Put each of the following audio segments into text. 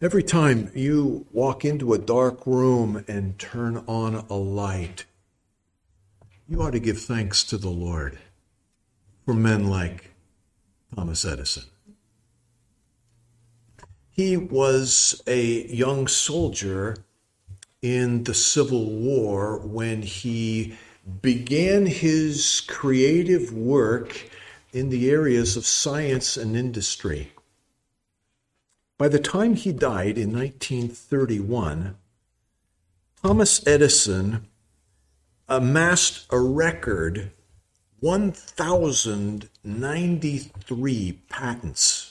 Every time you walk into a dark room and turn on a light, you ought to give thanks to the Lord for men like Thomas Edison. He was a young soldier in the Civil War when he began his creative work in the areas of science and industry. By the time he died in 1931, Thomas Edison amassed a record 1,093 patents.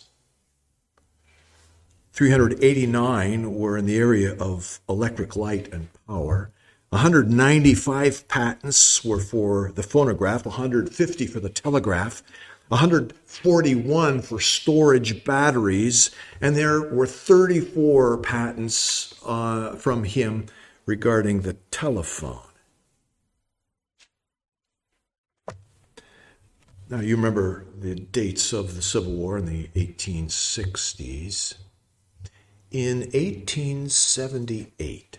389 were in the area of electric light and power. 195 patents were for the phonograph, 150 for the telegraph, 141 for storage batteries, and there were 34 patents from him regarding the telephone. Now, you remember the dates of the Civil War in the 1860s. In 1878,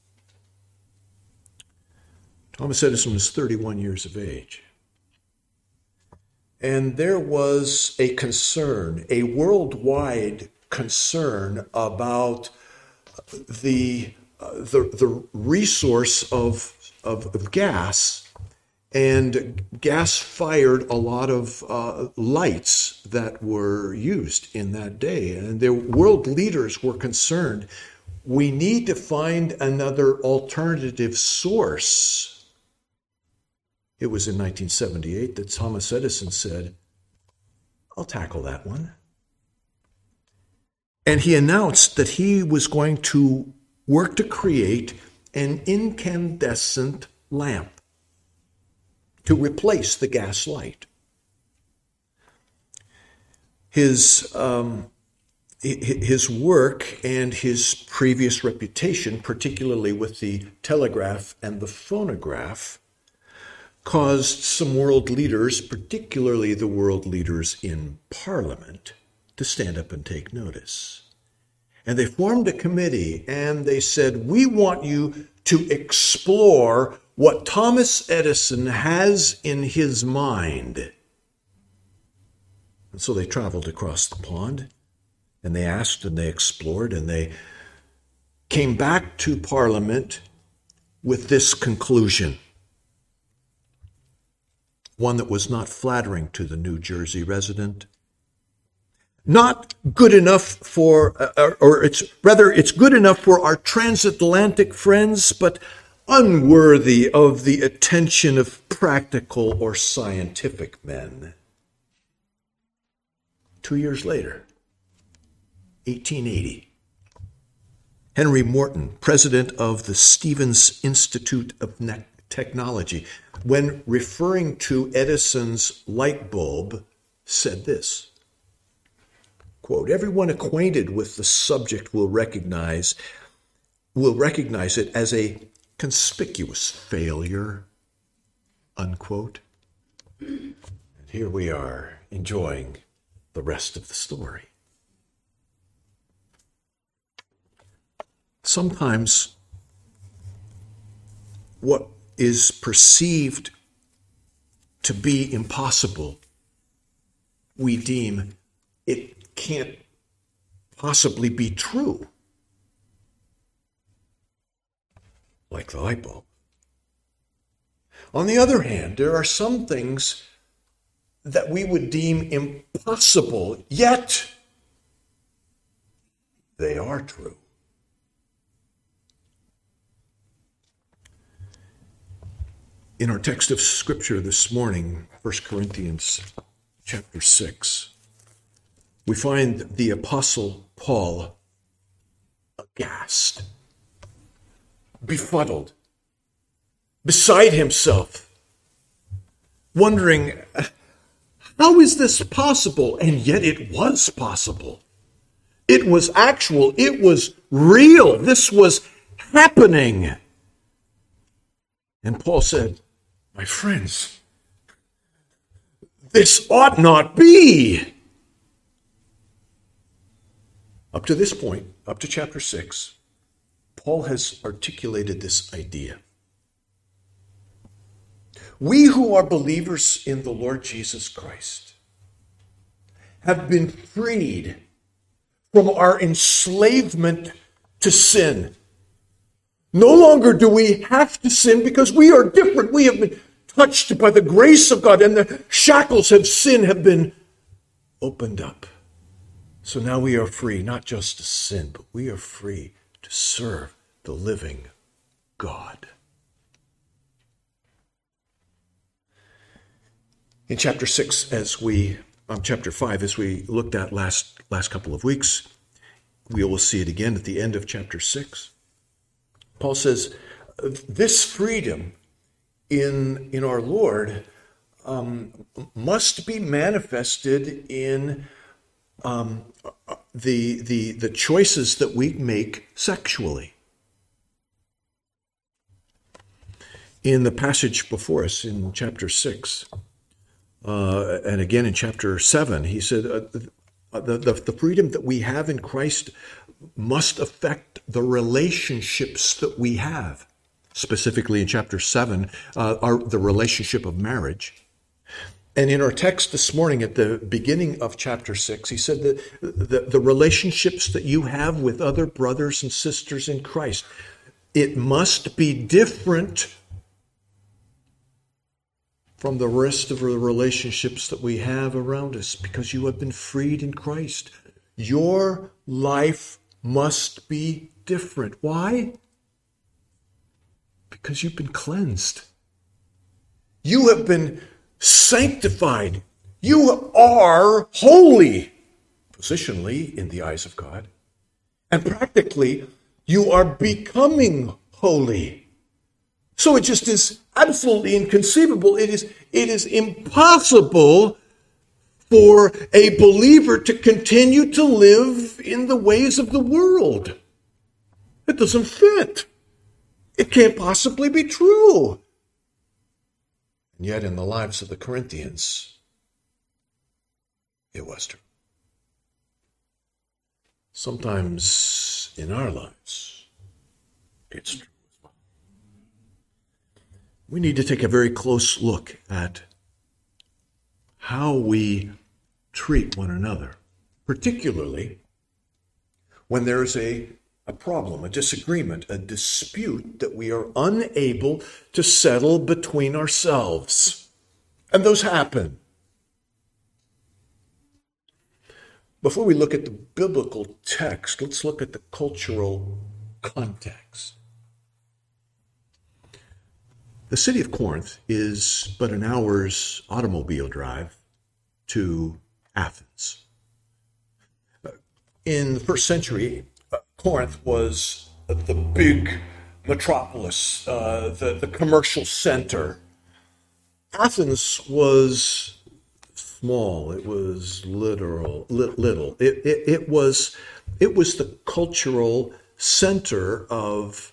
Thomas Edison was 31 years of age. And there was a concern, a worldwide concern about the resource of gas. And gas fired a lot of lights that were used in that day. And the world leaders were concerned, we need to find another alternative source. It was in 1978 that Thomas Edison said, I'll tackle that one. And he announced that he was going to work to create an incandescent lamp to replace the gas light. His work and his previous reputation, particularly with the telegraph and the phonograph, caused some world leaders, particularly the world leaders in Parliament, to stand up and take notice. And they formed a committee and they said, we want you to explore what Thomas Edison has in his mind. And so they traveled across the pond, and they asked and they explored, and they came back to Parliament with this conclusion, one that was not flattering to the New Jersey resident. Not good enough for, it's good enough for our transatlantic friends, but unworthy of the attention of practical or scientific men. 2 years later, 1880, Henry Morton, president of the Stevens Institute of Technology, when referring to Edison's light bulb, said this, quote, everyone acquainted with the subject will recognize it as a conspicuous failure, unquote. And here we are enjoying the rest of the story. Sometimes what is perceived to be impossible, we deem it can't possibly be true. Like the light bulb. On the other hand, there are some things that we would deem impossible, yet they are true. In our text of Scripture this morning, 1 Corinthians chapter 6, we find the Apostle Paul aghast, befuddled, beside himself, wondering, how is this possible? And yet it was possible. It was actual. It was real. This was happening. And Paul said, my friends, this ought not be. Up to this point, up to chapter 6, Paul has articulated this idea. We who are believers in the Lord Jesus Christ have been freed from our enslavement to sin. No longer do we have to sin because we are different. We have been touched by the grace of God, and the shackles of sin have been opened up. So now we are free, not just to sin, but we are free to serve the living God. In chapter 6, chapter 5, as we looked at last couple of weeks, we will see it again at the end of chapter 6. Paul says, this freedom in our Lord must be manifested in the choices that we make sexually. In the passage before us in chapter 6, and again in chapter 7, he said, the freedom that we have in Christ must affect the relationships that we have. Specifically in chapter 7, the relationship of marriage. And in our text this morning at the beginning of chapter 6, he said that the relationships that you have with other brothers and sisters in Christ, it must be different from the rest of the relationships that we have around us because you have been freed in Christ. Your life must be different. Why? Because you've been cleansed. You have been sanctified. You are holy, positionally in the eyes of God. And practically, you are becoming holy. So it just is absolutely inconceivable. It is impossible for a believer to continue to live in the ways of the world. It doesn't fit. It can't possibly be true. And yet in the lives of the Corinthians, it was true. Sometimes in our lives, it's true as well. We need to take a very close look at how we treat one another, particularly when there is a problem, a disagreement, a dispute that we are unable to settle between ourselves. And those happen. Before we look at the biblical text, let's look at the cultural context. The city of Corinth is but an hour's automobile drive to Athens. In the first century, Corinth was the big metropolis, the commercial center. Athens was small. It was little. It was the cultural center of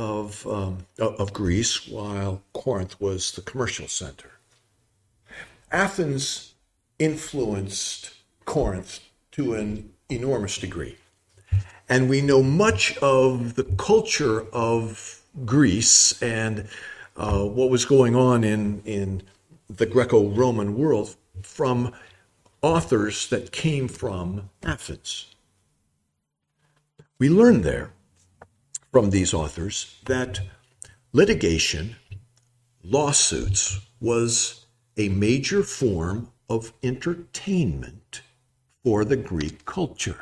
Greece, while Corinth was the commercial center. Athens influenced Corinth to an enormous degree. And we know much of the culture of Greece and what was going on in the Greco-Roman world from authors that came from Athens. We learn there from these authors that litigation, lawsuits, was a major form of entertainment for the Greek culture.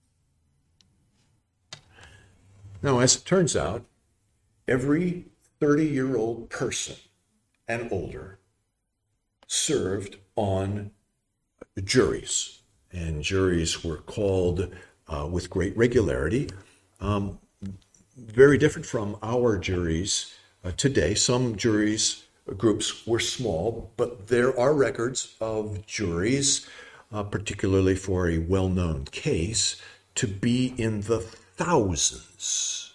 Now, as it turns out, every 30-year-old person and older served on juries, and juries were called with great regularity. Very different from our juries today. Some juries groups were small, but there are records of juries, particularly for a well-known case, to be in the thousands.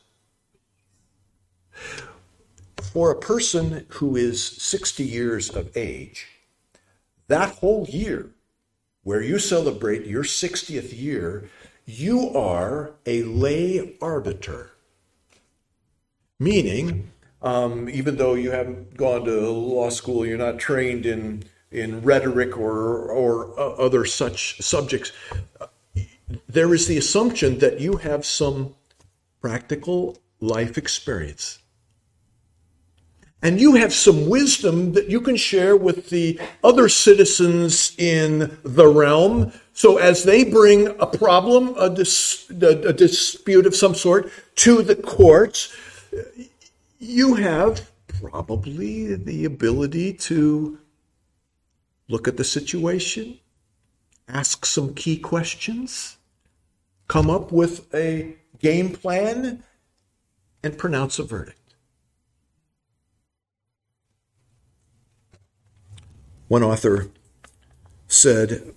For a person who is 60 years of age, that whole year where you celebrate your 60th year you are a lay arbiter. Meaning, even though you haven't gone to law school, you're not trained in rhetoric or other such subjects, there is the assumption that you have some practical life experience. And you have some wisdom that you can share with the other citizens in the realm. So as they bring a problem, a dispute of some sort to the courts, you have probably the ability to look at the situation, ask some key questions, come up with a game plan, and pronounce a verdict. One author said,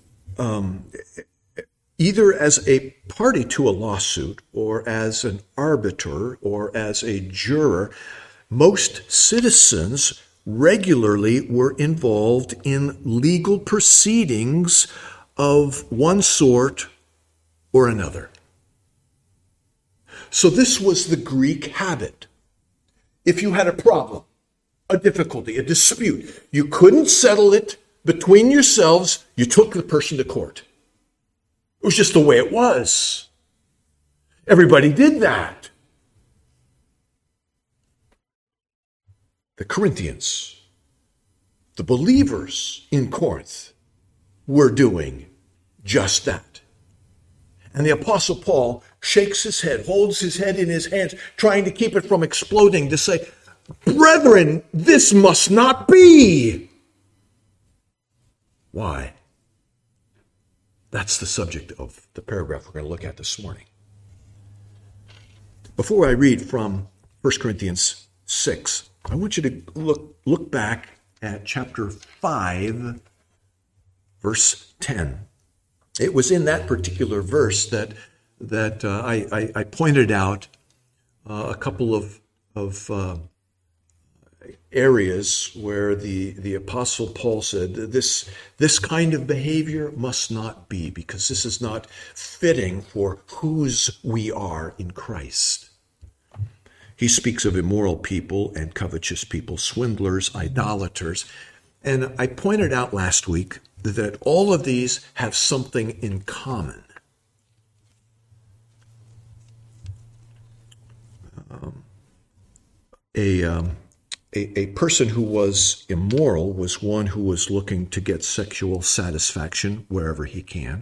either as a party to a lawsuit or as an arbiter or as a juror, most citizens regularly were involved in legal proceedings of one sort or another. So this was the Greek habit. If you had a problem, a difficulty, a dispute, you couldn't settle it between yourselves, you took the person to court. It was just the way it was. Everybody did that. The Corinthians, the believers in Corinth, were doing just that. And the Apostle Paul shakes his head, holds his head in his hands, trying to keep it from exploding, to say, brethren, this must not be. Why? That's the subject of the paragraph we're going to look at this morning. Before I read from 1 Corinthians 6, I want you to look back at chapter 5, verse 10. It was in that particular verse that I pointed out a couple of areas where the Apostle Paul said this kind of behavior must not be, because this is not fitting for whose we are in Christ. He speaks of immoral people and covetous people, swindlers, idolaters. And I pointed out last week that all of these have something in common. A person who was immoral was one who was looking to get sexual satisfaction wherever he can.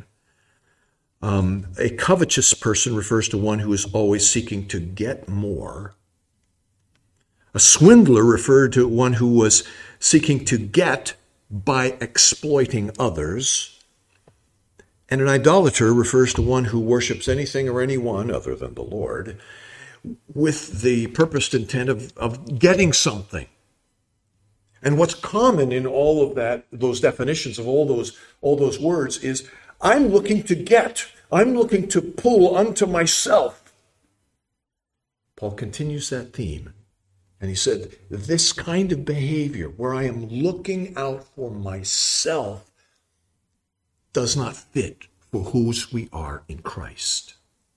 A covetous person refers to one who is always seeking to get more. A swindler referred to one who was seeking to get by exploiting others. And an idolater refers to one who worships anything or anyone other than the Lord, with the purposed intent of getting something. And what's common in all of that, those definitions of all those words, is I'm looking to get, I'm looking to pull unto myself. Paul continues that theme, and he said, this kind of behavior where I am looking out for myself does not fit for whose we are in Christ.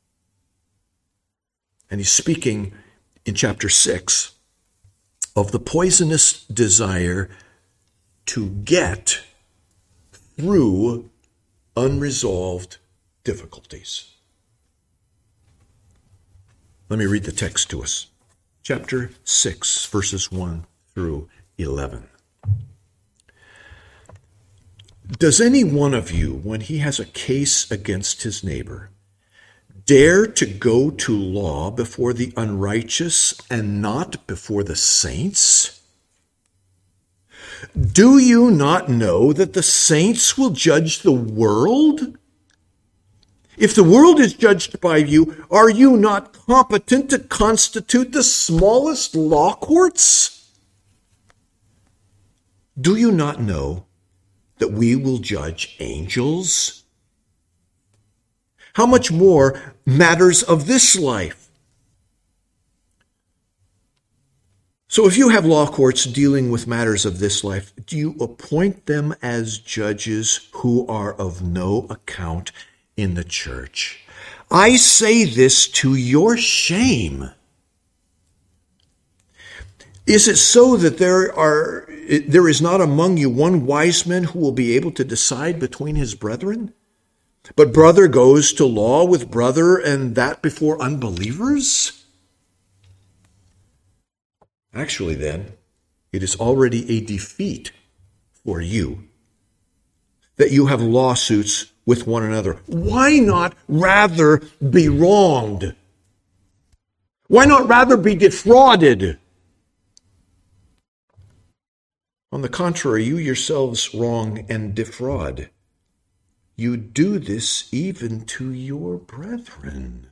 And he's speaking in chapter 6 of the poisonous desire to get through unresolved difficulties. Let me read the text to us. Chapter 6, verses 1 through 11. Does any one of you, when he has a case against his neighbor, dare to go to law before the unrighteous and not before the saints? Do you not know that the saints will judge the world? If the world is judged by you, are you not competent to constitute the smallest law courts? Do you not know that we will judge angels? How much more matters of this life? So if you have law courts dealing with matters of this life, do you appoint them as judges who are of no account in the church? I say this to your shame. Is it so that there is not among you one wise man who will be able to decide between his brethren? But brother goes to law with brother, and that before unbelievers? Actually, then, it is already a defeat for you that you have lawsuits with one another. Why not rather be wronged? Why not rather be defrauded? On the contrary, you yourselves wrong and defraud. You do this even to your brethren.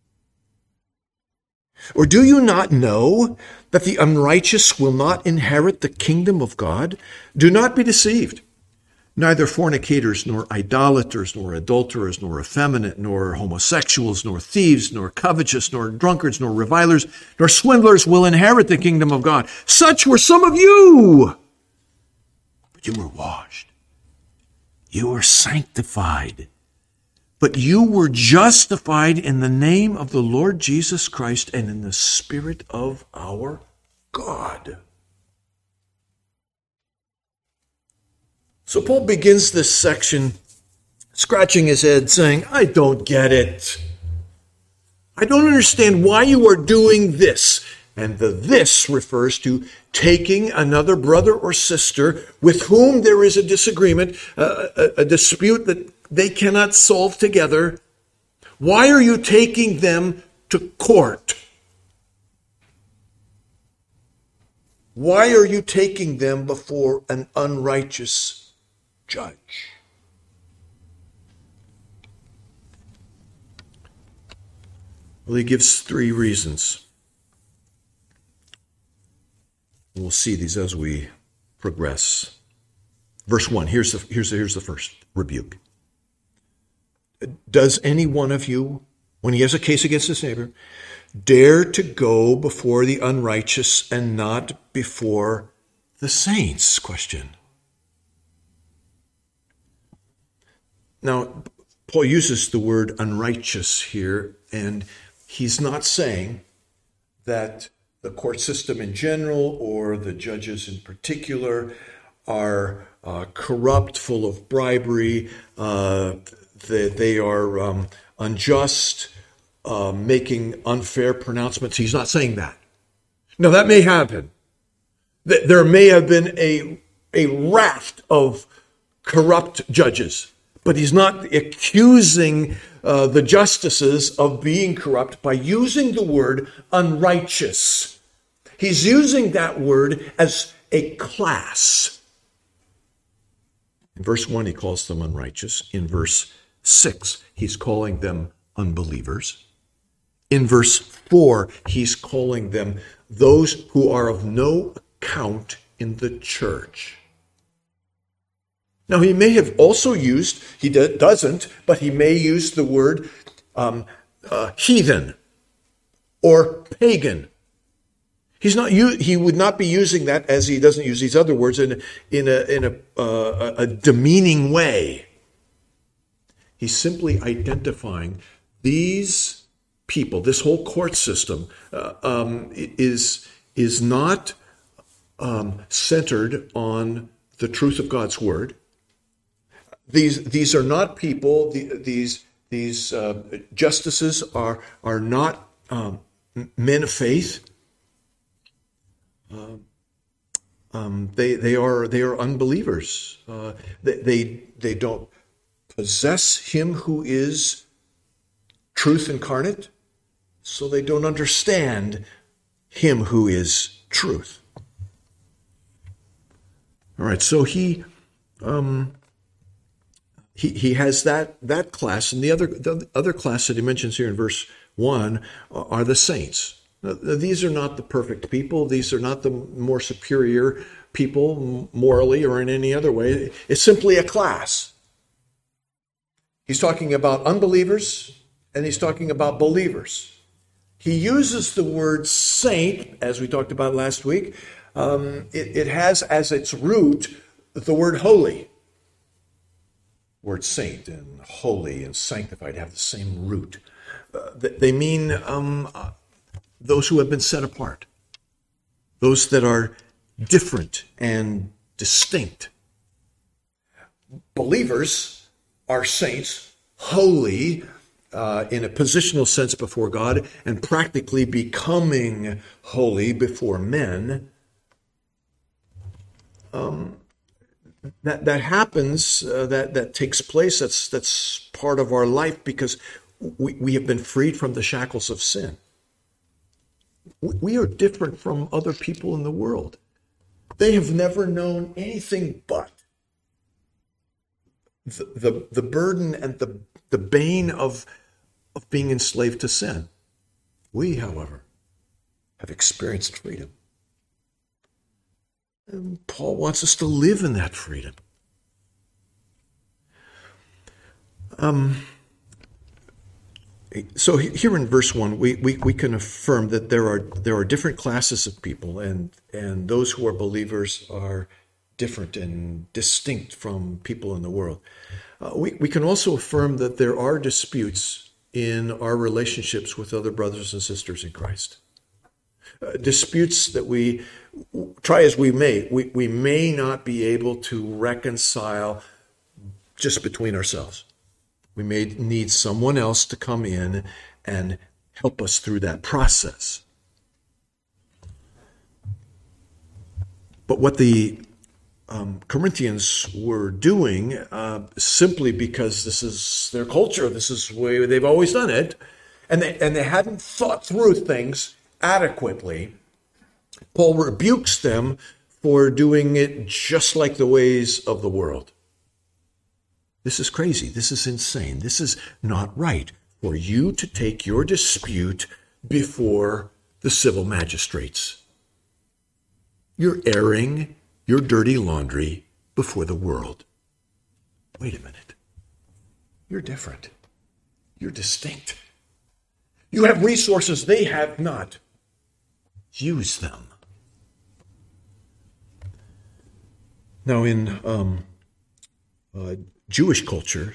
Or do you not know that the unrighteous will not inherit the kingdom of God? Do not be deceived. Neither fornicators, nor idolaters, nor adulterers, nor effeminate, nor homosexuals, nor thieves, nor covetous, nor drunkards, nor revilers, nor swindlers will inherit the kingdom of God. Such were some of you. But you were washed. You were sanctified. But you were justified in the name of the Lord Jesus Christ and in the Spirit of our God. So Paul begins this section scratching his head saying, I don't get it. I don't understand why you are doing this. And the this refers to taking another brother or sister with whom there is a disagreement, a dispute that they cannot solve together. Why are you taking them to court? Why are you taking them before an unrighteous judge? Well, he gives three reasons. We'll see these as we progress. Verse 1, here's the first rebuke. Does any one of you, when he has a case against his neighbor, dare to go before the unrighteous and not before the saints? Question. Now, Paul uses the word unrighteous here, and he's not saying that the court system in general or the judges in particular are corrupt, full of bribery, that they are unjust, making unfair pronouncements. He's not saying that. Now, that may happen. There may have been a raft of corrupt judges, but he's not accusing the justices of being corrupt by using the word unrighteous. He's using that word as a class. In verse 1, he calls them unrighteous. In verse 6, he's calling them unbelievers. In verse 4, he's calling them those who are of no account in the church. Now, he may have also used, he doesn't, but he may use the word heathen or pagan. He would not be using that, as he doesn't use these other words, in a demeaning way. He's simply identifying these people. This whole court system is not centered on the truth of God's word. These are not people. These justices are not men of faith. They are unbelievers. They don't possess him who is truth incarnate, so they don't understand him who is truth. All right, so he has that class, and the other class that he mentions here in verse 1 are the saints. Now, these are not the perfect people. These are not the more superior people morally or in any other way. It's simply a class. He's talking about unbelievers and he's talking about believers. He uses the word saint, as we talked about last week. It has as its root the word holy. Word saint and holy and sanctified have the same root. They mean those who have been set apart, those that are different and distinct. Believers are saints, holy, in a positional sense before God, and practically becoming holy before men. That happens, that takes place, that's part of our life because we have been freed from the shackles of sin. We are different from other people in the world. They have never known anything but the burden and the bane of being enslaved to sin. We, however, have experienced freedom. And Paul wants us to live in that freedom. So here in verse 1, we can affirm that there are different classes of people, and those who are believers are different and distinct from people in the world. We can also affirm that there are disputes in our relationships with other brothers and sisters in Christ. Disputes that we try as we may not be able to reconcile just between ourselves. We may need someone else to come in and help us through that process. But what the Corinthians were doing, simply because this is their culture, this is the way they've always done it, and they hadn't thought through things adequately, Paul rebukes them for doing it just like the ways of the world. This is crazy. This is insane. This is not right for you to take your dispute before the civil magistrates. You're airing your dirty laundry before the world. Wait a minute. You're different. You're distinct. You have resources they have not. Use them. Now, in Jewish culture,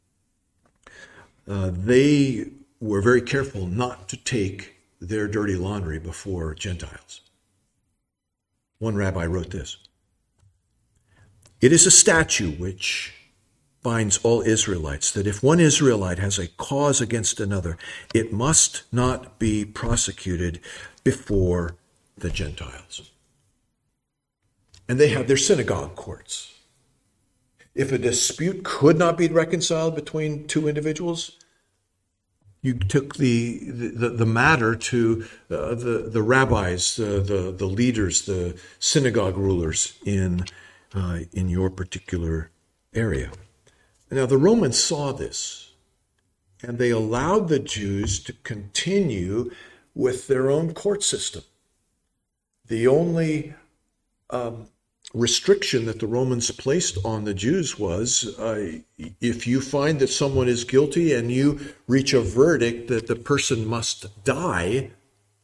they were very careful not to take their dirty laundry before Gentiles. One rabbi wrote this: "It is a statute which binds all Israelites that if one Israelite has a cause against another, it must not be prosecuted before the Gentiles." And they have their synagogue courts. If a dispute could not be reconciled between two individuals, you took the matter to the rabbis, the leaders, the synagogue rulers in your particular area. Now, the Romans saw this, and they allowed the Jews to continue with their own court system. The only restriction that the Romans placed on the Jews was if you find that someone is guilty and you reach a verdict that the person must die,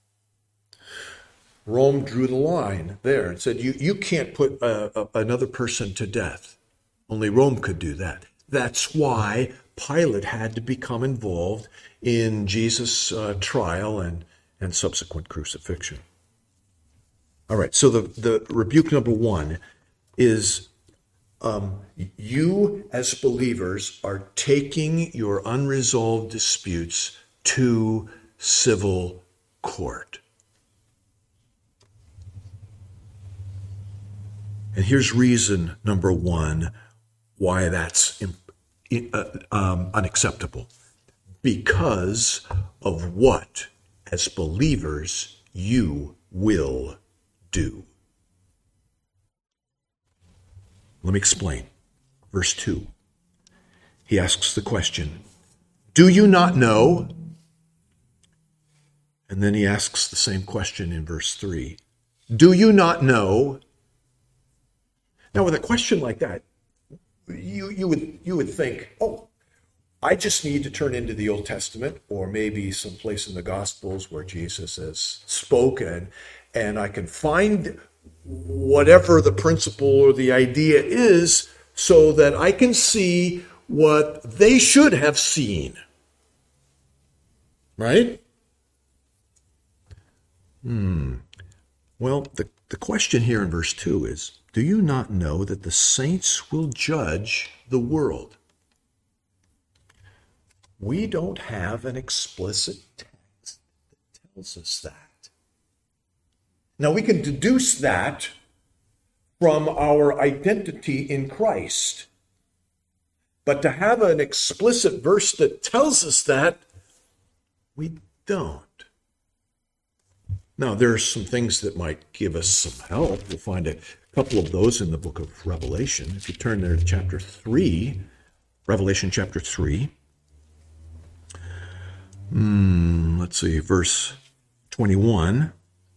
Rome drew the line there and said, you can't put another person to death. Only Rome could do that. That's why Pilate had to become involved in Jesus' trial and subsequent crucifixion. All right, so the rebuke number one is you as believers are taking your unresolved disputes to civil court. And here's reason number one why that's unacceptable. Because of what, as believers, you will do. Let me explain. Verse 2. He asks the question, "Do you not know?" And then he asks the same question in verse 3. "Do you not know?" Now, with a question like that, you would think, oh, I just need to turn into the Old Testament or maybe someplace in the Gospels where Jesus has spoken, and I can find whatever the principle or the idea is so that I can see what they should have seen. right? Well, the question here in verse 2 is, do you not know that the saints will judge the world? We don't have an explicit text that tells us that. Now, we can deduce that from our identity in Christ. But to have an explicit verse that tells us that, we don't. Now, there are some things that might give us some help. We'll find a couple of those in the book of Revelation. If you turn there to chapter 3, Revelation chapter 3. Let's see, verse 21.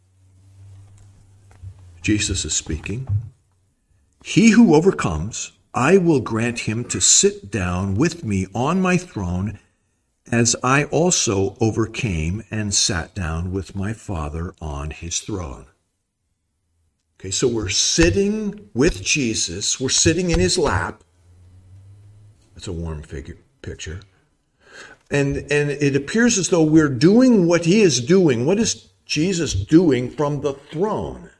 Jesus is speaking. He who overcomes, I will grant him to sit down with me on my throne, as I also overcame and sat down with my Father on his throne. Okay, so we're sitting with Jesus. We're sitting in his lap. That's a warm picture. And it appears as though we're doing what he is doing. What is Jesus doing from the throne?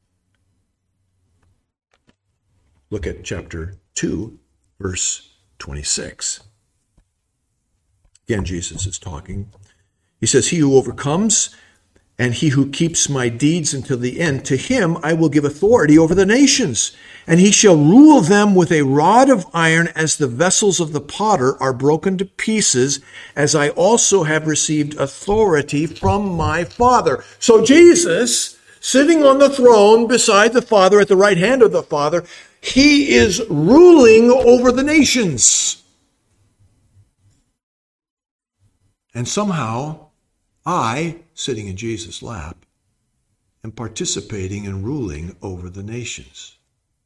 Look at chapter 2, verse 26. Again, Jesus is talking. He says, he who overcomes and he who keeps my deeds until the end, to him I will give authority over the nations, and he shall rule them with a rod of iron, as the vessels of the potter are broken to pieces, as I also have received authority from my Father. So Jesus, sitting on the throne beside the Father, at the right hand of the Father, he is ruling over the nations. And somehow, I, sitting in Jesus' lap, am participating and ruling over the nations.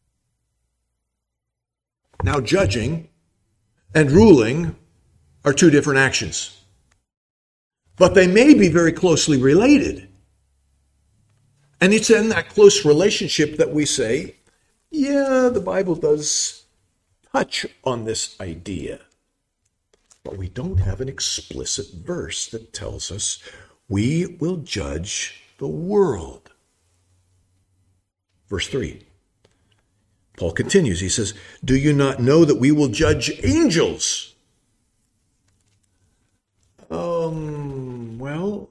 Now, judging and ruling are two different actions, but they may be very closely related. And it's in that close relationship that we say, yeah, the Bible does touch on this idea. But we don't have an explicit verse that tells us we will judge the world. Verse 3, Paul continues. He says, do you not know that we will judge angels? Well,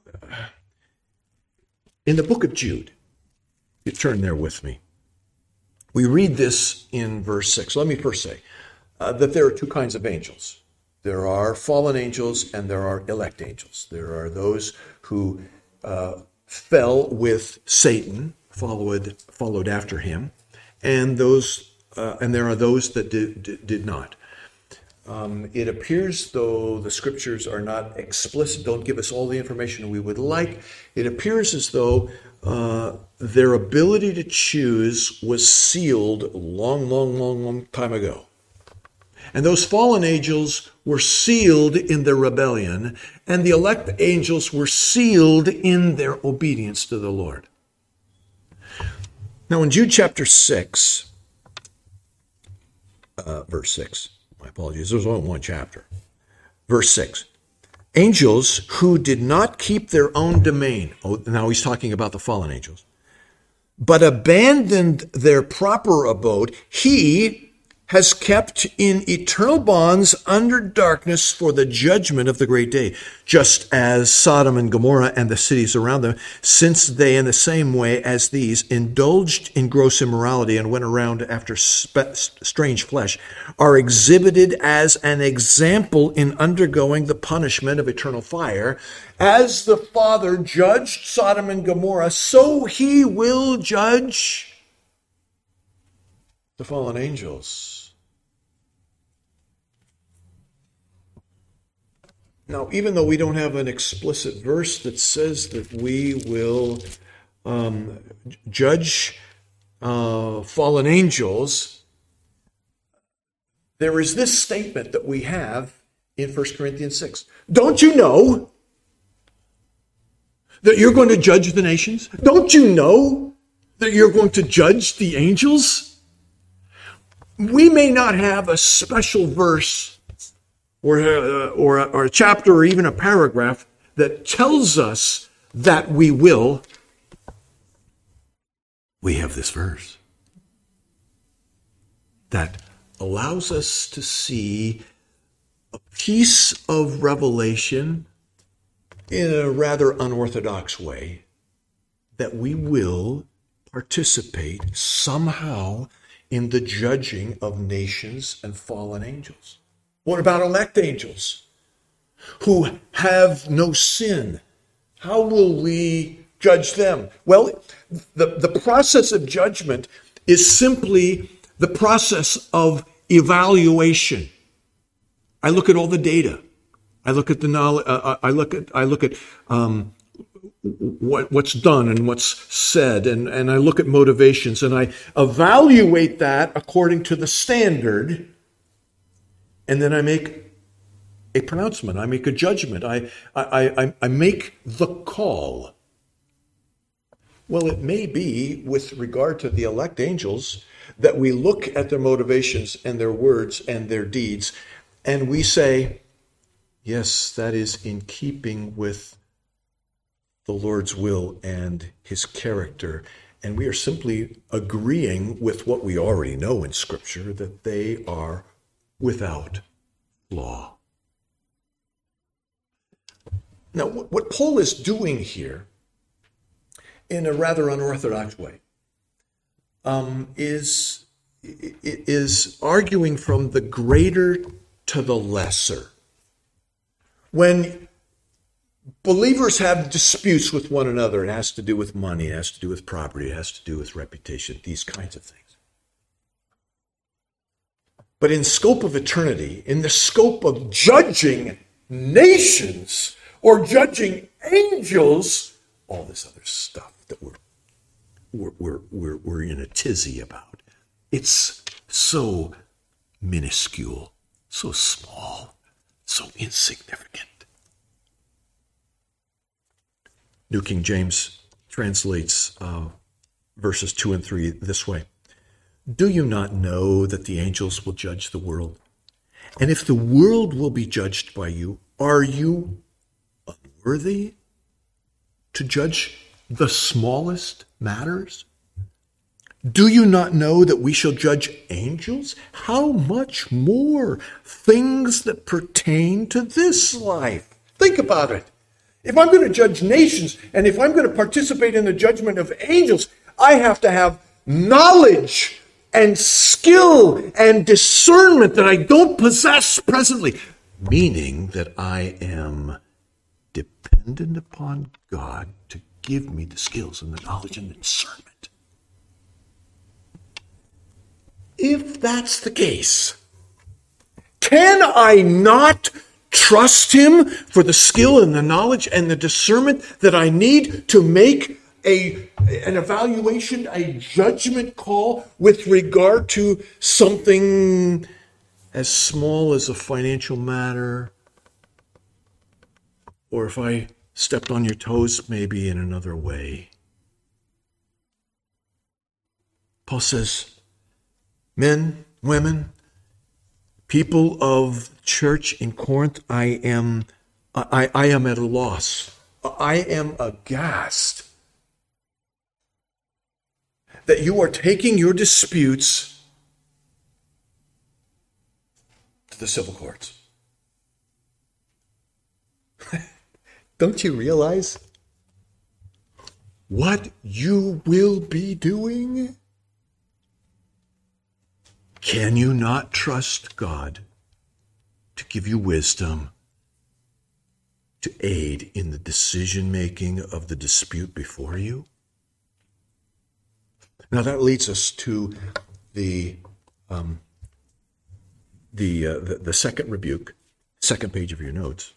in the book of Jude, you turn there with me. We read this in verse 6. Let me first say that there are two kinds of angels. There are fallen angels and there are elect angels. There are those who fell with Satan, followed after him, and there are those that did not. It appears, though the scriptures are not explicit, don't give us all the information we would like, it appears as though their ability to choose was sealed a long time ago. And those fallen angels were sealed in their rebellion, and the elect angels were sealed in their obedience to the Lord. Now in Jude chapter 6, verse 6, my apologies, there's only one chapter. Verse 6, angels who did not keep their own domain, now he's talking about the fallen angels, but abandoned their proper abode, he has kept in eternal bonds under darkness for the judgment of the great day, just as Sodom and Gomorrah and the cities around them, since they in the same way as these indulged in gross immorality and went around after strange flesh, are exhibited as an example in undergoing the punishment of eternal fire. As the Father judged Sodom and Gomorrah, so he will judge the fallen angels. Now, even though we don't have an explicit verse that says that we will judge fallen angels, there is this statement that we have in 1 Corinthians 6. Don't you know that you're going to judge the nations? Don't you know that you're going to judge the angels? We may not have a special verse or a chapter or even a paragraph that tells us that we will, we have this verse that allows us to see a piece of revelation in a rather unorthodox way, that we will participate somehow in the judging of nations and fallen angels. What about elect angels who have no sin? How will we judge them? Well, the process of judgment is simply the process of evaluation. I look at all the data. I look at the knowledge. I look at what's done and what's said, and I look at motivations, and I evaluate that according to the standard, and then I make a pronouncement. I make a judgment. I make the call. Well, it may be with regard to the elect angels that we look at their motivations and their words and their deeds, and we say, yes, that is in keeping with the Lord's will and his character. And we are simply agreeing with what we already know in Scripture, that they are without flaw. Now, what Paul is doing here, in a rather unorthodox way, is arguing from the greater to the lesser. When believers have disputes with one another, it has to do with money, it has to do with property, it has to do with reputation, these kinds of things. But in scope of eternity, in the scope of judging nations or judging angels, all this other stuff that we're in a tizzy about, it's so minuscule, so small, so insignificant. New King James translates verses 2 and 3 this way. Do you not know that the angels will judge the world? And if the world will be judged by you, are you unworthy to judge the smallest matters? Do you not know that we shall judge angels? How much more things that pertain to this life? Think about it. If I'm going to judge nations, and if I'm going to participate in the judgment of angels, I have to have knowledge and skill and discernment that I don't possess presently, meaning that I am dependent upon God to give me the skills and the knowledge and the discernment. If that's the case, can I not trust him for the skill and the knowledge and the discernment that I need to make an evaluation, a judgment call with regard to something as small as a financial matter, or if I stepped on your toes maybe in another way? Paul says, men, women, people of church in Corinth, I am at a loss. I am aghast that you are taking your disputes to the civil courts. Don't you realize what you will be doing? Can you not trust God to give you wisdom to aid in the decision-making of the dispute before you? Now that leads us to the second rebuke, second page of your notes.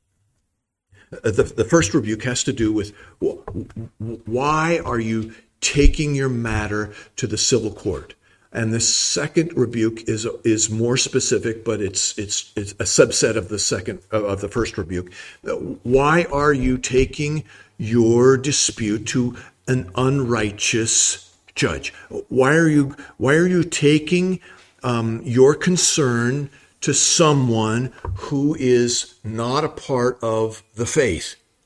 The first rebuke has to do with why are you taking your matter to the civil court? And the second rebuke is more specific, but it's a subset of the first rebuke. Why are you taking your dispute to an unrighteous judge? Why are you taking your concern to someone who is not a part of the faith?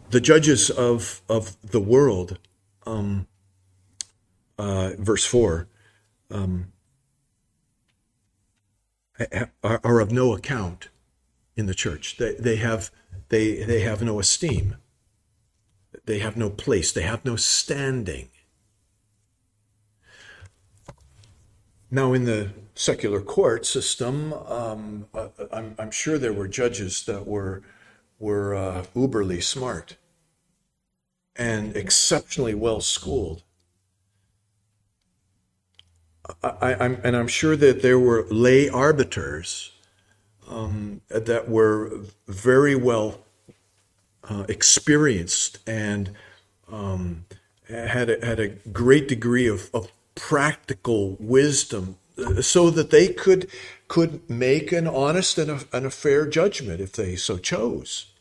The judges of the world, verse 4, are of no account in the church. They have no esteem. They have no place. They have no standing. Now, in the secular court system, I'm sure there were judges that were uberly smart and exceptionally well schooled. I'm sure that there were lay arbiters that were very well experienced and had a great degree of practical wisdom, so that they could make an honest and a fair judgment if they so chose.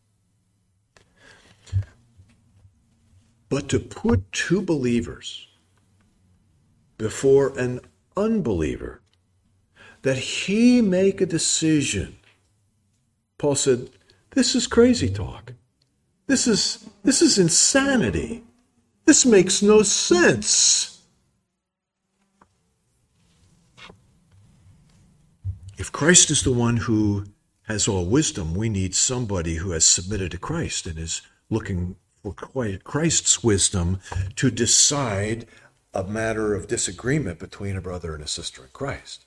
But to put two believers before an unbeliever, that he make a decision, Paul said, this is crazy talk. This is insanity. This makes no sense. If Christ is the one who has all wisdom, we need somebody who has submitted to Christ and is looking for Christ's wisdom to decide a matter of disagreement between a brother and a sister in Christ.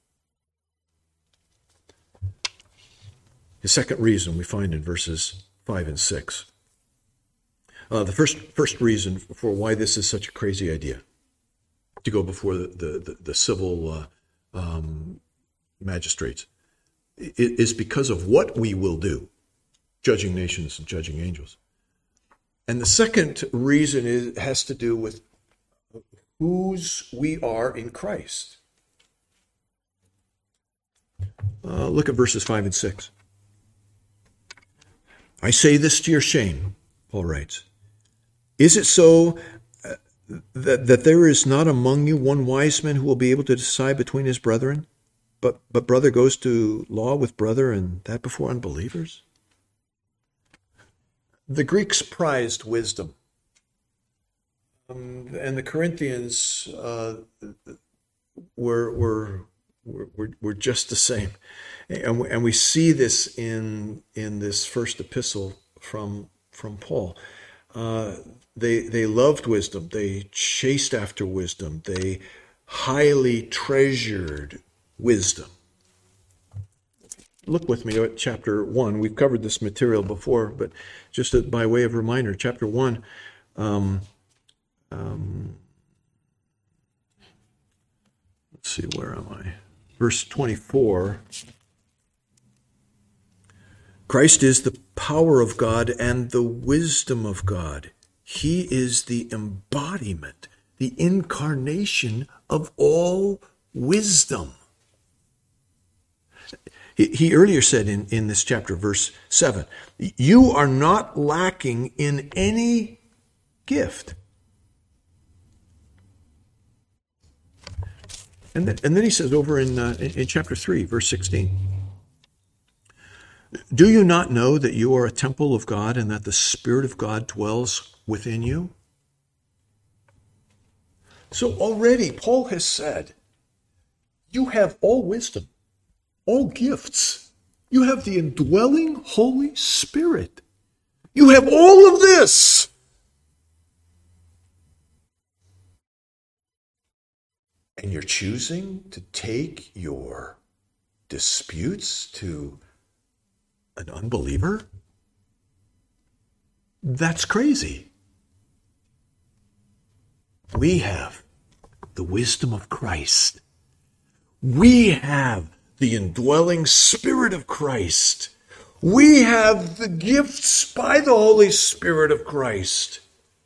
The second reason we find in verses 5 and 6. The first reason for why this is such a crazy idea, to go before the civil magistrates, is because of what we will do, judging nations and judging angels. And the second reason has to do with whose we are in Christ. Look at verses 5 and 6. I say this to your shame, Paul writes. Is it so that there is not among you one wise man who will be able to decide between his brethren? But brother goes to law with brother, and that before unbelievers? The Greeks prized wisdom. And the Corinthians were just the same. And we see this in this first epistle from Paul. They loved wisdom. They chased after wisdom. They highly treasured wisdom. Look with me at chapter 1. We've covered this material before, but just by way of reminder, chapter 1, let's see, where am I? Verse 24. Christ is the power of God and the wisdom of God. He is the embodiment, the incarnation of all wisdom. He earlier said in this chapter, verse 7, you are not lacking in any gift. And then he says over in chapter 3, verse 16, do you not know that you are a temple of God and that the Spirit of God dwells within you? So already Paul has said, you have all wisdom, all gifts. You have the indwelling Holy Spirit. You have all of this. And you're choosing to take your disputes to an unbeliever? That's crazy. We have the wisdom of Christ. We have the indwelling Spirit of Christ. We have the gifts by the Holy Spirit of Christ.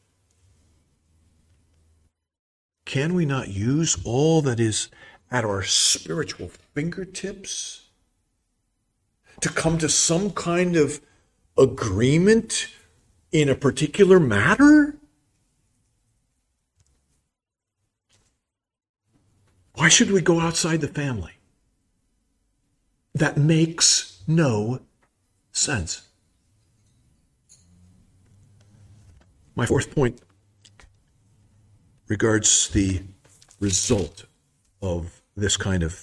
Can we not use all that is at our spiritual fingertips to come to some kind of agreement in a particular matter? Why should we go outside the family? That makes no sense. My fourth point regards the result of this kind of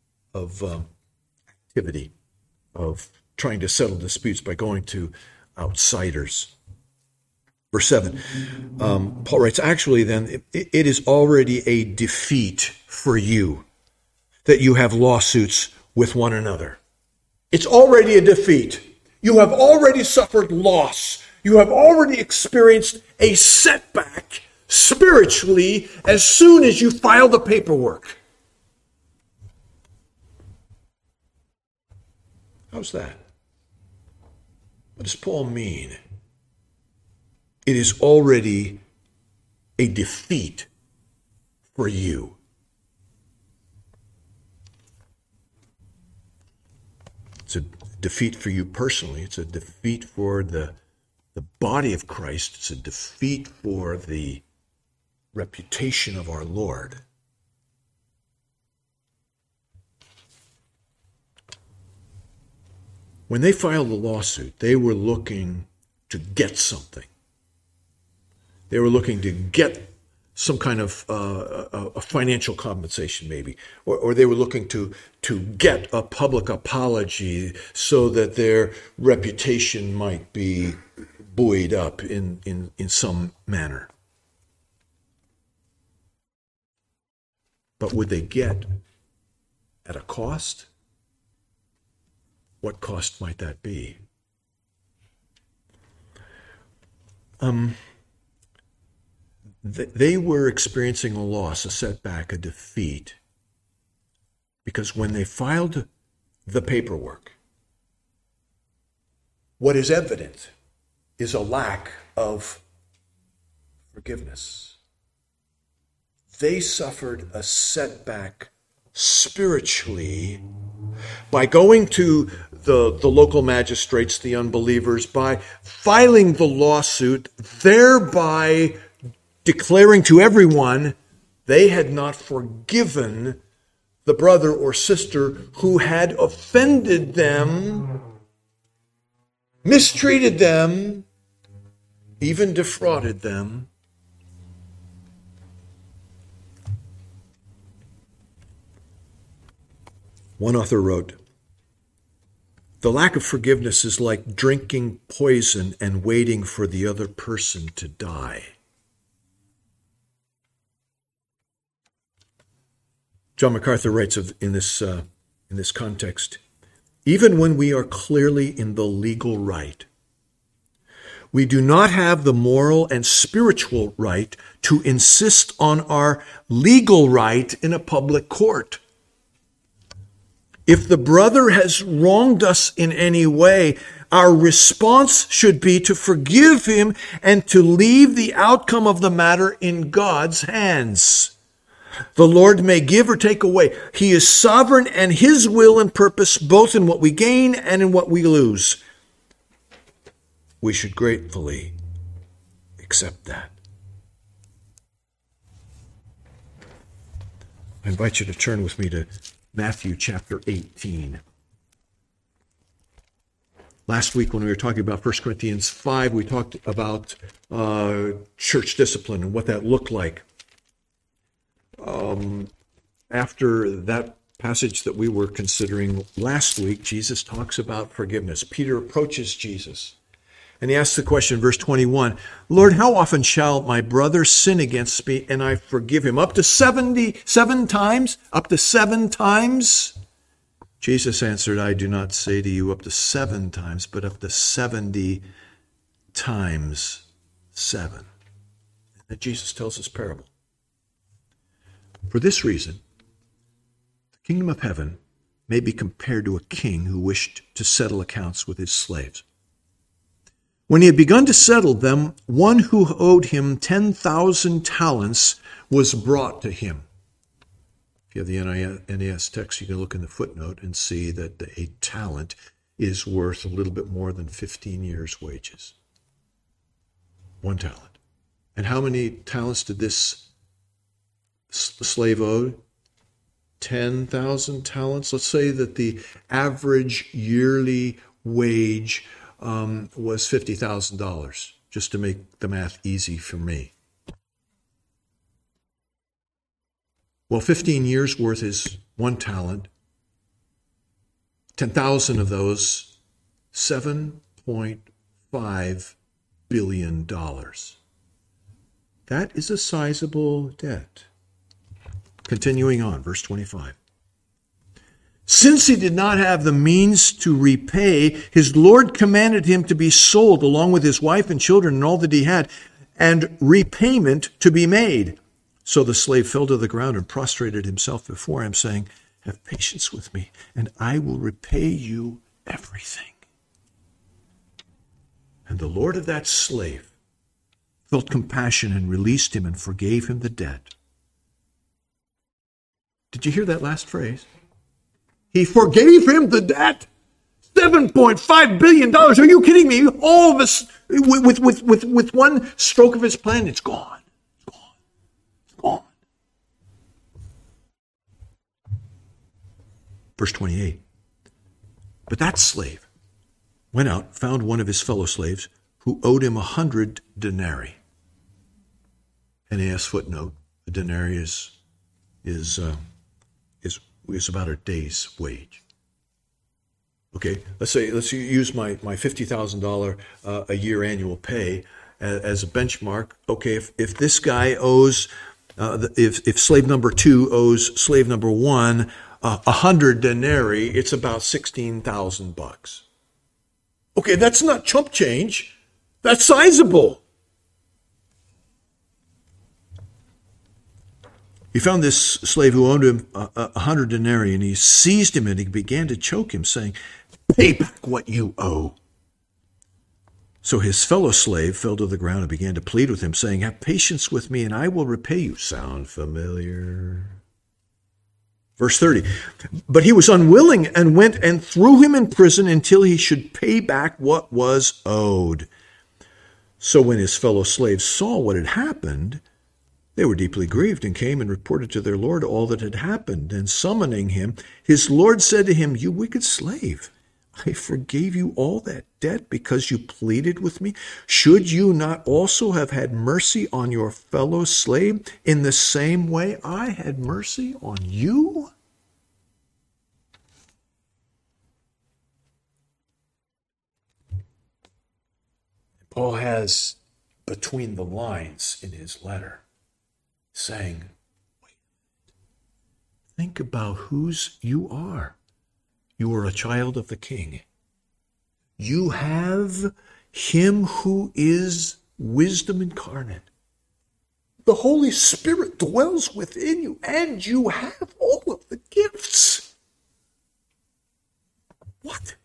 activity of trying to settle disputes by going to outsiders. Verse 7, Paul writes, actually then, it is already a defeat for you that you have lawsuits with one another. It's already a defeat. You have already suffered loss. You have already experienced a setback spiritually as soon as you file the paperwork. How's that? What does Paul mean? It is already a defeat for you. It's a defeat for you personally. It's a defeat for the body of Christ. It's a defeat for the reputation of our Lord. When they filed the lawsuit, they were looking to get something. They were looking to get some kind of a financial compensation, maybe, or they were looking to get a public apology so that their reputation might be buoyed up in some manner. But would they get at a cost? What cost might that be? They were experiencing a loss, a setback, a defeat, because when they filed the paperwork, what is evident is a lack of forgiveness. They suffered a setback spiritually by going to the local magistrates, the unbelievers, by filing the lawsuit, thereby declaring to everyone they had not forgiven the brother or sister who had offended them, mistreated them, even defrauded them. One author wrote, "The lack of forgiveness is like drinking poison and waiting for the other person to die." John MacArthur writes in this context, "Even when we are clearly in the legal right, we do not have the moral and spiritual right to insist on our legal right in a public court. If the brother has wronged us in any way, our response should be to forgive him and to leave the outcome of the matter in God's hands. The Lord may give or take away. He is sovereign, and his will and purpose, both in what we gain and in what we lose. We should gratefully accept that." I invite you to turn with me to Matthew chapter 18. Last week when we were talking about 1 Corinthians 5, we talked about church discipline and what that looked like. After that passage that we were considering last week, Jesus talks about forgiveness. Peter approaches Jesus and he asks the question, verse 21, "Lord, how often shall my brother sin against me and I forgive him? Up to 77 times? Up to 7 times? Jesus answered, "I do not say to you up to 7 times, but up to 70 times 7. And Jesus tells this parable. "For this reason, the kingdom of heaven may be compared to a king who wished to settle accounts with his slaves. When he had begun to settle them, one who owed him 10,000 talents was brought to him." If you have the NAS text, you can look in the footnote and see that a talent is worth a little bit more than 15 years' wages. 1 talent. And how many talents did this slave owed? 10,000 talents. Let's say that the average yearly wage was $50,000, just to make the math easy for me. Well, 15 years worth is 1 talent. 10,000 of those, $7.5 billion. That is a sizable debt. Continuing on, verse 25. Since he did not have the means to repay, his Lord commanded him to be sold along with his wife and children and all that he had, and repayment to be made. So the slave fell to the ground and prostrated himself before him, saying, have patience with me, and I will repay you everything. And the Lord of that slave felt compassion and released him and forgave him the debt. Did you hear that last phrase? He forgave him the debt. $7.5 billion. Are you kidding me? All of us, with one stroke of his pen, it's gone. It's gone. It's gone. Verse 28. But that slave went out, found one of his fellow slaves who owed him 100 denarii. NAS footnote, a denarii is about a day's wage. Okay, let's use my $50,000 a year annual pay as a benchmark. Okay, if this guy owes, if slave number 2 owes slave number 1 100 denarii, it's about $16,000. Okay, that's not chump change. That's sizable. He found this slave who owed him 100 denarii, and he seized him and he began to choke him, saying, pay back what you owe. So his fellow slave fell to the ground and began to plead with him, saying, have patience with me and I will repay you. Sound familiar? Verse 30, but he was unwilling and went and threw him in prison until he should pay back what was owed. So when his fellow slaves saw what had happened, they were deeply grieved and came and reported to their Lord all that had happened. And summoning him, his Lord said to him, you wicked slave, I forgave you all that debt because you pleaded with me. Should you not also have had mercy on your fellow slave in the same way I had mercy on you? Paul has between the lines in his letter saying, wait, think about whose you are. You are a child of the King. You have him who is wisdom incarnate. The Holy Spirit dwells within you, and you have all of the gifts. What?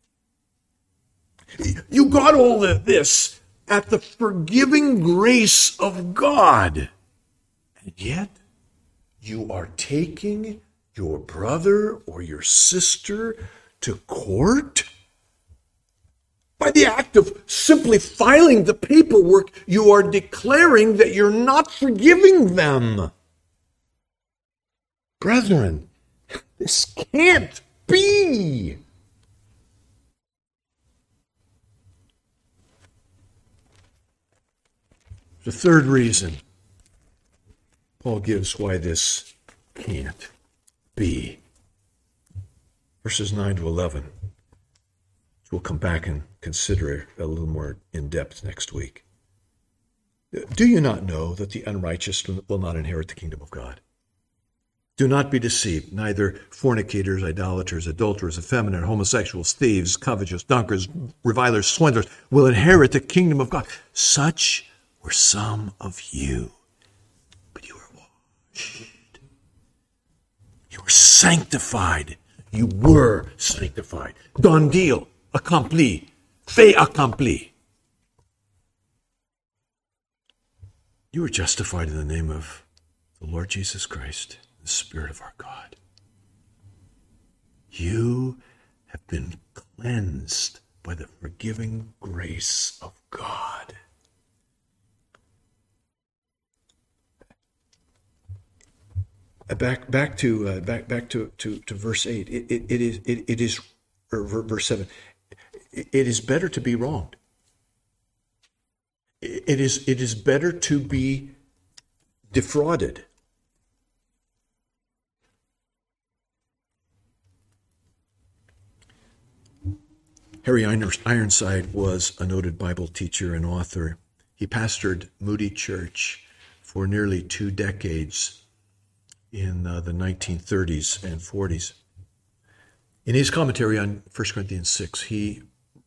You got all of this at the forgiving grace of God. And yet, you are taking your brother or your sister to court? By the act of simply filing the paperwork, you are declaring that you're not forgiving them. Brethren, this can't be. The third reason Paul gives why this can't be. Verses 9 to 11. We'll come back and consider it a little more in depth next week. Do you not know that the unrighteous will not inherit the kingdom of God? Do not be deceived. Neither fornicators, idolaters, adulterers, effeminate, homosexuals, thieves, covetous, drunkards, revilers, swindlers will inherit the kingdom of God. Such were some of you. But you were washed. You were sanctified. You were sanctified. Done deal. Accompli. Fait accompli. You were justified in the name of the Lord Jesus Christ, the Spirit of our God. You have been cleansed by the forgiving grace of God. Back to verse 8. It is verse 7. It is better to be wronged. It is better to be defrauded. Harry Ironside was a noted Bible teacher and author. He pastored Moody Church for nearly 2 decades in the 1930s and 40s. In his commentary on 1 Corinthians 6, he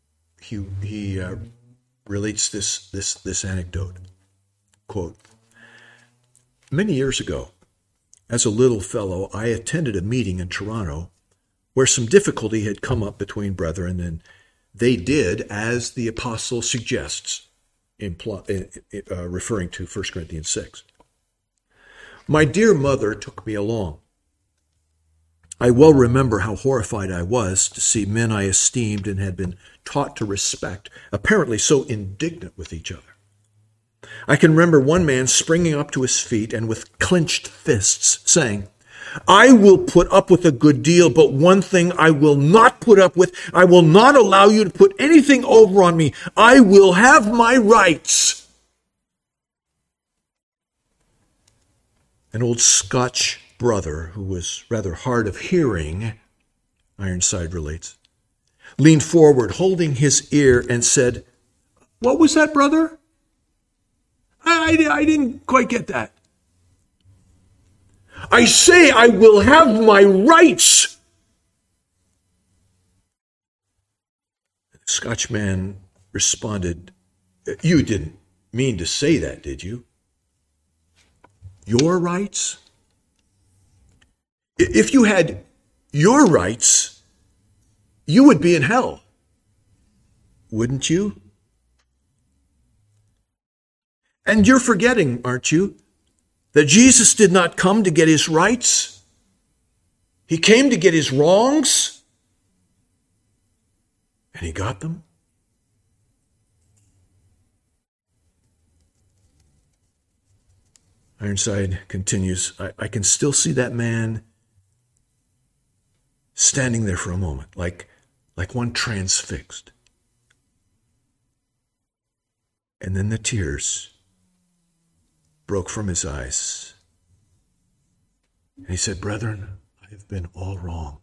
relates this anecdote. Quote, "Many years ago, as a little fellow, I attended a meeting in Toronto where some difficulty had come up between brethren, and they did as the apostle suggests, referring to 1 Corinthians 6. My dear mother took me along. I well remember how horrified I was to see men I esteemed and had been taught to respect, apparently so indignant with each other. I can remember one man springing up to his feet and with clenched fists saying, 'I will put up with a good deal, but one thing I will not put up with. I will not allow you to put anything over on me. I will have my rights.' An old Scotch brother, who was rather hard of hearing, Ironside relates, leaned forward, holding his ear, and said, 'What was that, brother? I didn't quite get that.' 'I say I will have my rights.' The Scotchman responded, 'You didn't mean to say that, did you? Your rights? If you had your rights, you would be in hell, wouldn't you? And you're forgetting, aren't you, that Jesus did not come to get his rights. He came to get his wrongs, and he got them. Ironside continues, I can still see that man standing there for a moment, like one transfixed. And then the tears broke from his eyes. And he said, 'Brethren, I have been all wrong.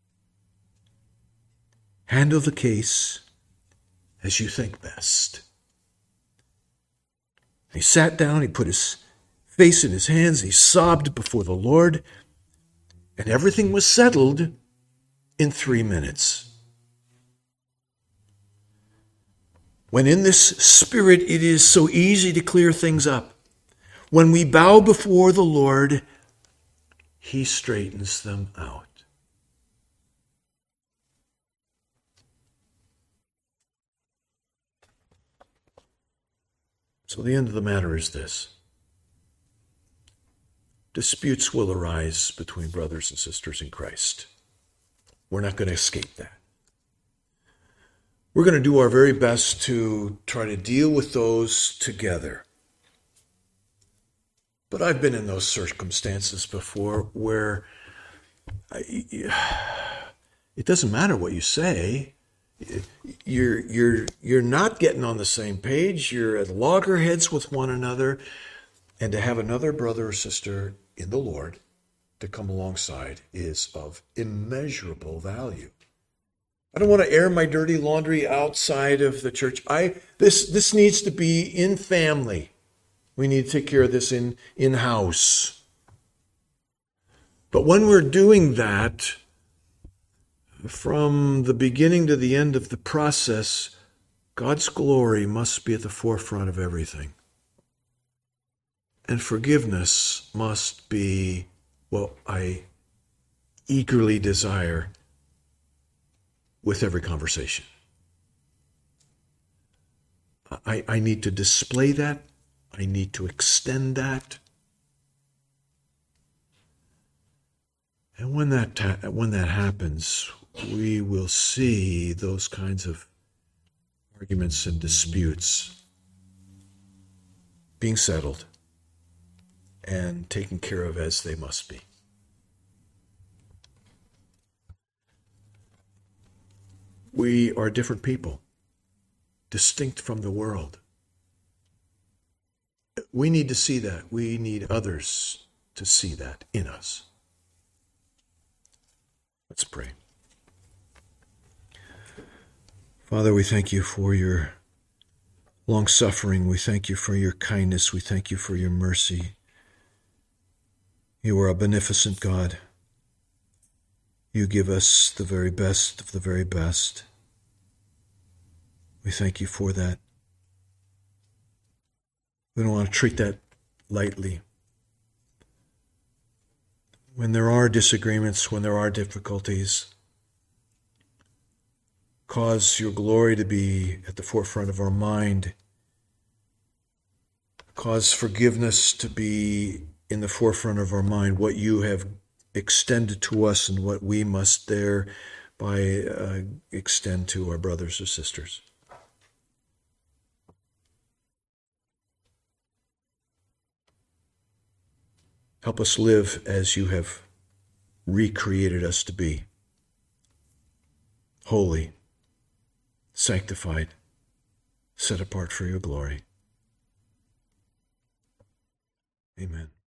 Handle the case as you think best.' And he sat down, he put his face in his hands, he sobbed before the Lord, and everything was settled in 3 minutes. When in this spirit, it is so easy to clear things up. When we bow before the Lord, he straightens them out. So the end of the matter is this. Disputes will arise between brothers and sisters in Christ. We're not going to escape that. We're going to do our very best to try to deal with those together. But I've been in those circumstances before where it doesn't matter what you say. You're not getting on the same page. You're at loggerheads with one another. And to have another brother or sister in the Lord to come alongside is of immeasurable value. I don't want to air my dirty laundry outside of the church. This needs to be in family. We need to take care of this in-house. But when we're doing that, from the beginning to the end of the process, God's glory must be at the forefront of everything. And forgiveness must be what I eagerly desire with every conversation. I need to display that. I need to extend that. And when that happens, we will see those kinds of arguments and disputes being settled and taken care of as they must be. We are different people, distinct from the world. we need to see that. We need others to see that in us. Let's pray. Father, we thank you for your long-suffering. We thank you for your kindness. We thank you for your mercy. You are a beneficent God. You give us the very best of the very best. We thank you for that. We don't want to treat that lightly. When there are disagreements, when there are difficulties, cause your glory to be at the forefront of our mind. Cause forgiveness to be in the forefront of our mind, what you have extended to us and what we must thereby extend to our brothers or sisters. Help us live as you have recreated us to be, holy, sanctified, set apart for your glory. Amen.